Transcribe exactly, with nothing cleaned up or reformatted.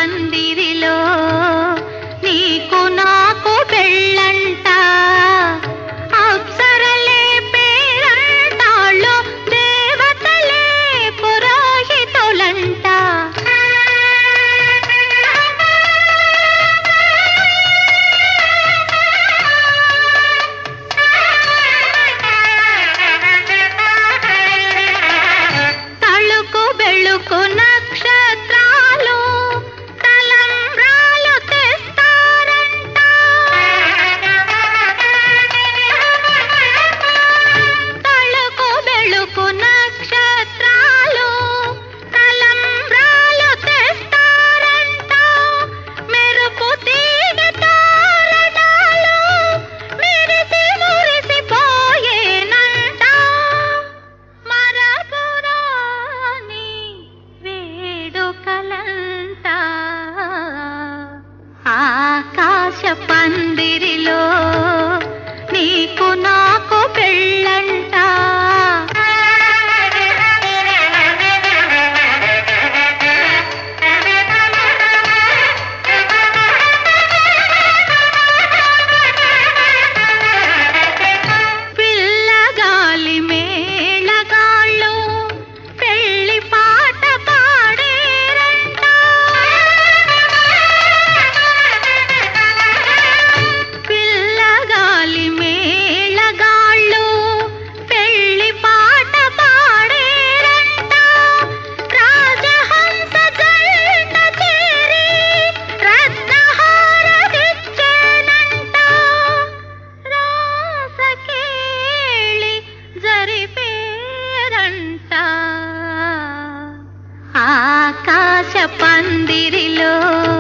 పందిరిలో నీకు నాకు పెళ్ళంట, అప్సరలే పేరంటాళ్ళు, దేవతలే పురోహితులంట. తళుకు బెళుకు నక్షత్రాలు తలంబ్రాలు తెస్తారంట, తళుకు బెళుకు నక్షత్రాలు తలంబ్రాలు తెస్తారంట, మెరుపు తీగ తోరణాలు మెరిసి మురిసిపోయేనంట. మరపురాని వేడుకలంట, ఆకాశ పందిరిలో నీకు నాకు పెళ్ళంట. పిల్లగాలి మేళగాళ్ళు పెళ్లి పాట పాడేరంట, పిల్లగాలి మేళగాళ్ళు పెళ్లి పాట పాడేరంట. రాజహంస జంట చేరి రత్నహారమిచ్చేనంట, రాసకేళి జరిపేరంట. ఆకాశ పందిరిలో